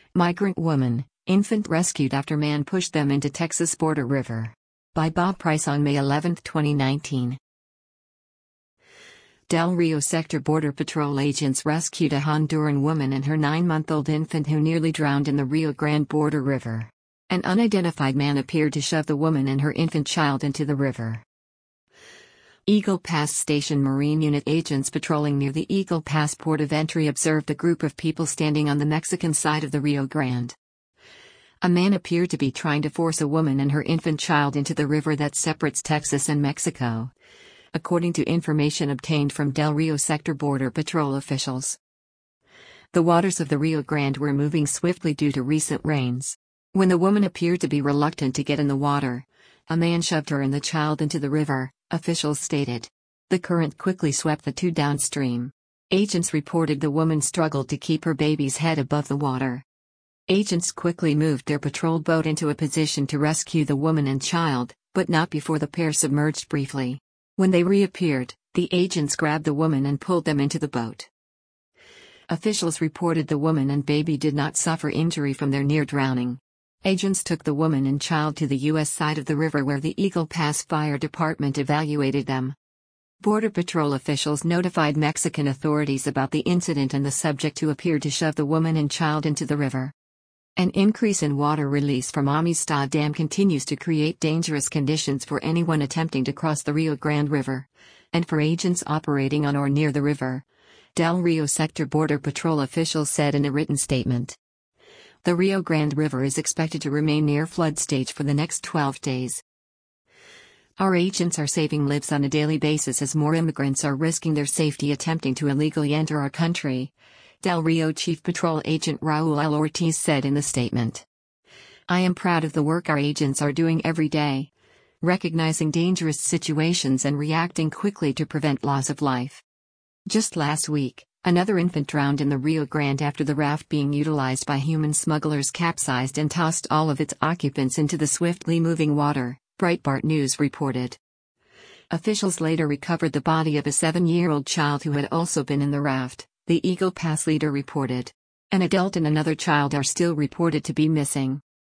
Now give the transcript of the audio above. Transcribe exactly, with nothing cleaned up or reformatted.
Migrant woman, infant rescued after man pushed them into Texas border river. By Bob Price on May eleventh, twenty nineteen. Del Rio Sector Border Patrol agents rescued a Honduran woman and her nine-month-old infant who nearly drowned in the Rio Grande border river. An unidentified man appeared to shove the woman and her infant child into the river. Eagle Pass Station Marine Unit agents patrolling near the Eagle Pass port of entry observed a group of people standing on the Mexican side of the Rio Grande. A man appeared to be trying to force a woman and her infant child into the river that separates Texas and Mexico, according to information obtained from Del Rio Sector Border Patrol officials. The waters of the Rio Grande were moving swiftly due to recent rains. When the woman appeared to be reluctant to get in the water, a man shoved her and the child into the river, officials stated. The current quickly swept the two downstream. Agents reported the woman struggled to keep her baby's head above the water. Agents quickly moved their patrol boat into a position to rescue the woman and child, but not before the pair submerged briefly. When they reappeared, the agents grabbed the woman and pulled them into the boat. Officials reported the woman and baby did not suffer injury from their near drowning. Agents took the woman and child to the U S side of the river where the Eagle Pass Fire Department evaluated them. Border Patrol officials notified Mexican authorities about the incident and the subject who appeared to shove the woman and child into the river. An increase in water release from Amistad Dam continues to create dangerous conditions for anyone attempting to cross the Rio Grande River, and for agents operating on or near the river, Del Rio Sector Border Patrol officials said in a written statement. The Rio Grande River is expected to remain near flood stage for the next twelve days. Our agents are saving lives on a daily basis as more immigrants are risking their safety attempting to illegally enter our country, Del Rio Chief Patrol Agent Raul L. Ortiz said in the statement. I am proud of the work our agents are doing every day, recognizing dangerous situations and reacting quickly to prevent loss of life. Just last week, another infant drowned in the Rio Grande after the raft being utilized by human smugglers capsized and tossed all of its occupants into the swiftly moving water, Breitbart News reported. Officials later recovered the body of a seven-year-old child who had also been in the raft, the Eagle Pass leader reported. An adult and another child are still reported to be missing.